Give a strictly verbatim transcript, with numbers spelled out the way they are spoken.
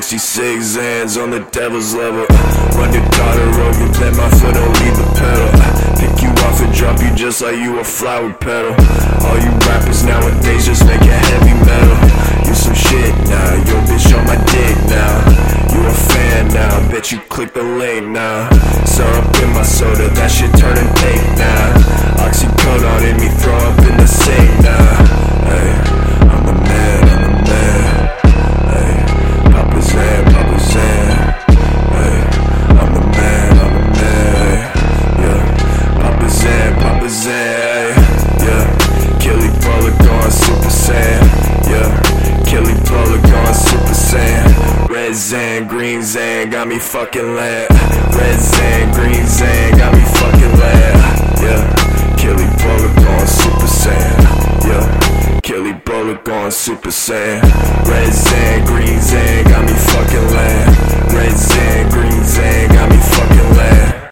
sixty-six Zans on the devil's level. Run your daughter over, let my foot don't leave the pedal. Pick you off and drop you just like you a flower petal. All you rappers nowadays just make it heavy metal. You some shit now, yo bitch on my dick now. You a fan now, bet you click the link now. Syrup in my soda, that shit turning fake now. Oxycodone in me, throw up in the sink now. Hey, I'm the man, I'm the man. Hey, Papa Zan, Papa Zan. Hey, I'm the man, I'm the man. Yeah, Papa Zan, Papa Zan. Yeah, Killy Bullet going Super Saiyan. Yeah, Killy Bullet going Super Saiyan. Red Zan, green Zan, got me fucking lit. Red Zan, green Zan, got me fucking lit. Yeah, Killy Bullet going Super Saiyan. Yeah, Killy Bullet going Super Saiyan. Red Zan, green Zan.